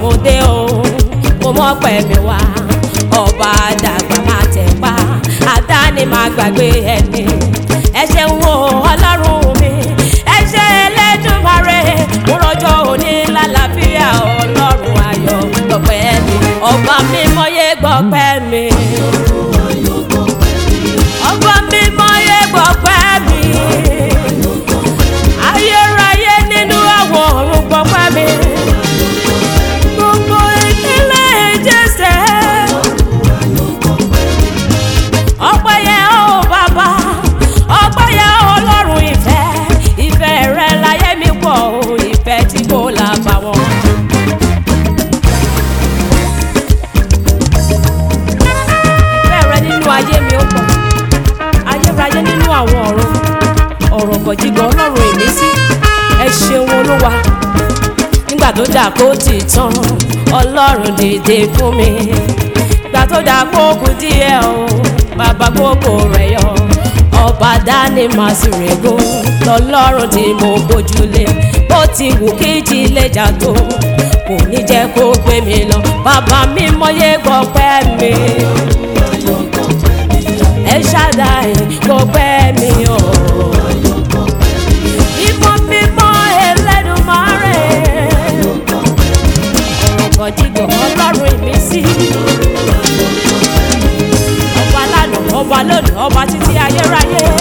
dé o mo mọ̀ pé mi wá ọba àdàgbà máa tẹ̀ pa àdáni máa gbàgbé ẹni ẹ ṣeun o ọlọ́run mi ẹ ṣé Elédùmarè mo rọjò òní lálàáfíà ọlọ́run ayọ̀ gbọpẹ́ mi ọba mímọ́ yé gbọpẹ́ mi ọba mímọ́ yé gbọpẹ́ mi ayérayé nínú àwọn ọ̀run gbọpẹ́ mi gbogbo ìdílé Jésè ọpẹ́ yẹ ó bàbá ọpẹ́ yẹ ọlọ́run ìfẹ́ ìfẹ́ rẹ láyé mi pọ̀ o ìfẹ́ tí kò lábàwọ́n. ìfẹ́ rẹ nínú ayé mi ó pọ̀ ayérayé nínú àwọn ọ̀rọ̀ gọ̀jígọ̀ ọlọ́run ìmísí ẹ ṣeun olúwa nígbà tó dà kó ti tán ọlọ́run dìde fún mi ìgbà tó dà kó kù díẹ̀ o bàbá gbogbo rẹ̀ yọ ọba dání máa sùrègùn lọ́lọ́run tí mo gbójúlé bó ti wù kí jí lè jà tó kò ní jẹ́ kó gbé mi lọ bàbá mi mọ́yé gbọ́pẹ́ mi ẹ ṣádáì gbọ́pẹ́ mi o mímọ́ mímọ́ Elédùmarè ọ̀rọ̀ gọ̀jígọ̀ ọlọ́run ìmísí ọba lánàá ọba lónìí ọba títí ayérayé.